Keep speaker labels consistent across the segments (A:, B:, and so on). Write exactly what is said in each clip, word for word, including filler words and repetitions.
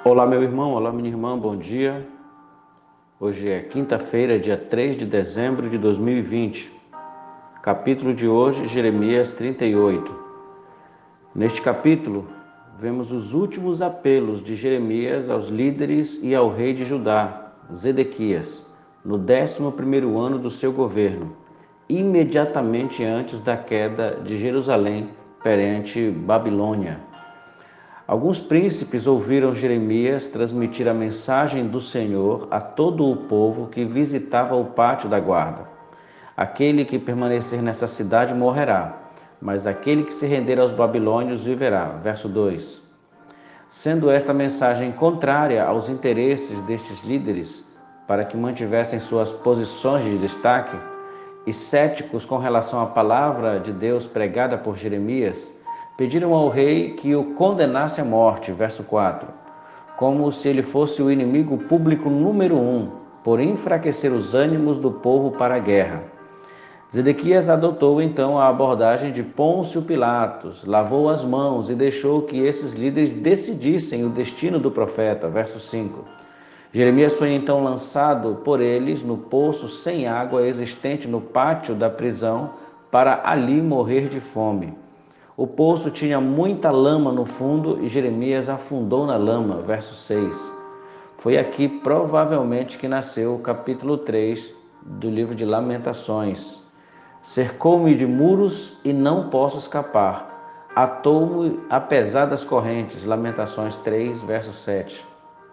A: Olá, meu irmão, olá, minha irmã, bom dia. Hoje é quinta-feira, dia três de dezembro de dois mil e vinte. Capítulo de hoje, Jeremias trinta e oito. Neste capítulo, vemos os últimos apelos de Jeremias aos líderes e ao rei de Judá, Zedequias, no décimo primeiro ano do seu governo, imediatamente antes da queda de Jerusalém perante Babilônia. Alguns príncipes ouviram Jeremias transmitir a mensagem do Senhor a todo o povo que visitava o pátio da guarda. Aquele que permanecer nessa cidade morrerá, mas aquele que se render aos babilônios viverá. Verso dois. Sendo esta mensagem contrária aos interesses destes líderes, para que mantivessem suas posições de destaque, e céticos com relação à palavra de Deus pregada por Jeremias, pediram ao rei que o condenasse à morte, verso quatro, como se ele fosse o inimigo público número um, por enfraquecer os ânimos do povo para a guerra. Zedequias adotou então a abordagem de Pôncio Pilatos, lavou as mãos e deixou que esses líderes decidissem o destino do profeta, verso cinco. Jeremias foi então lançado por eles no poço sem água existente no pátio da prisão para ali morrer de fome. O poço tinha muita lama no fundo e Jeremias afundou na lama. Verso seis. Foi aqui provavelmente que nasceu o capítulo três do livro de Lamentações. Cercou-me de muros e não posso escapar. Atou-me a pesadas correntes. Lamentações três, verso sete.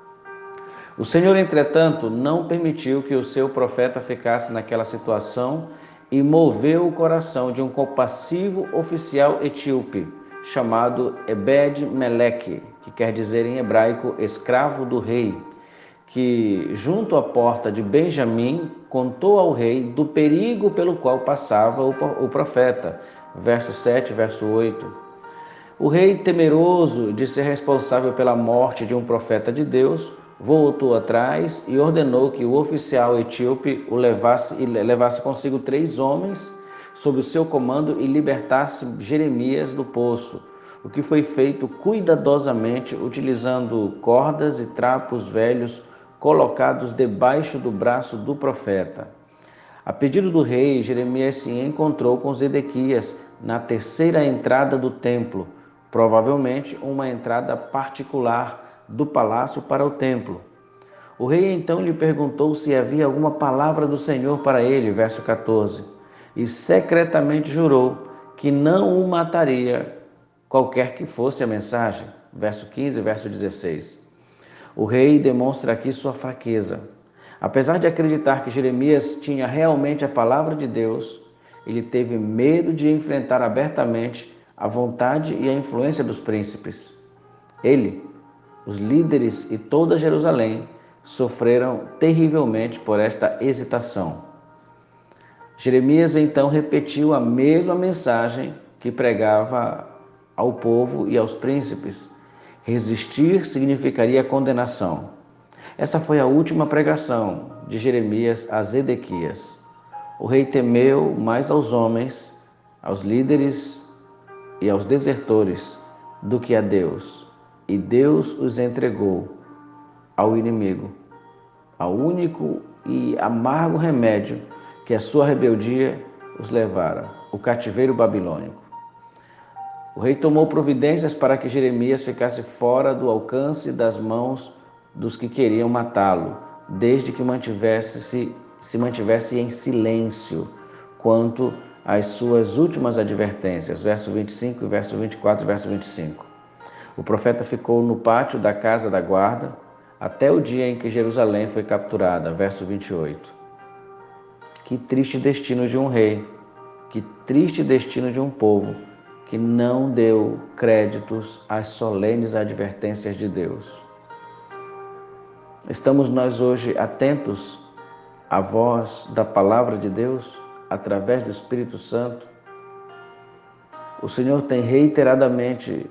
A: O Senhor, entretanto, não permitiu que o seu profeta ficasse naquela situação e moveu o coração de um compassivo oficial etíope, chamado Ebed-Meleque, que quer dizer em hebraico escravo do rei, que, junto à porta de Benjamim, contou ao rei do perigo pelo qual passava o profeta. Verso sete, verso oito. O rei, temeroso de ser responsável pela morte de um profeta de Deus, voltou atrás e ordenou que o oficial etíope o levasse e levasse consigo três homens sob o seu comando e libertasse Jeremias do poço, o que foi feito cuidadosamente utilizando cordas e trapos velhos colocados debaixo do braço do profeta. A pedido do rei, Jeremias se encontrou com Zedequias na terceira entrada do templo, provavelmente uma entrada particular do palácio para o templo. O rei então lhe perguntou se havia alguma palavra do Senhor para ele, verso quatorze, e secretamente jurou que não o mataria, qualquer que fosse a mensagem, verso quinze e verso dezesseis. O rei demonstra aqui sua fraqueza. Apesar de acreditar que Jeremias tinha realmente a palavra de Deus, ele teve medo de enfrentar abertamente a vontade e a influência dos príncipes. Ele, os líderes e toda Jerusalém sofreram terrivelmente por esta hesitação. Jeremias então repetiu a mesma mensagem que pregava ao povo e aos príncipes. Resistir significaria condenação. Essa foi a última pregação de Jeremias a Zedequias. O rei temeu mais aos homens, aos líderes e aos desertores do que a Deus. E Deus os entregou ao inimigo, ao único e amargo remédio que a sua rebeldia os levara, o cativeiro babilônico. O rei tomou providências para que Jeremias ficasse fora do alcance das mãos dos que queriam matá-lo, desde que mantivesse-se, se mantivesse em silêncio quanto às suas últimas advertências, verso vinte e cinco, verso vinte e quatro e verso vinte e cinco. O profeta ficou no pátio da casa da guarda até o dia em que Jerusalém foi capturada, verso vinte e oito. Que triste destino de um rei, que triste destino de um povo que não deu créditos às solenes advertências de Deus. Estamos nós hoje atentos à voz da palavra de Deus através do Espírito Santo? O Senhor tem reiteradamente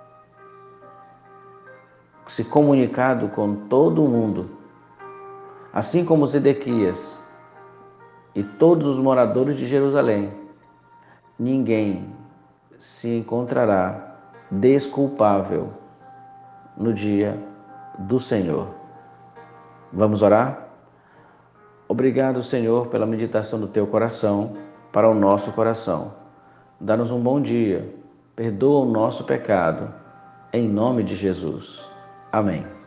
A: se comunicado com todo o mundo, assim como Zedequias e todos os moradores de Jerusalém. Ninguém se encontrará desculpável no dia do Senhor. Vamos orar? Obrigado, Senhor, pela meditação do Teu coração para o nosso coração. Dá-nos um bom dia, perdoa o nosso pecado, em nome de Jesus. Amém.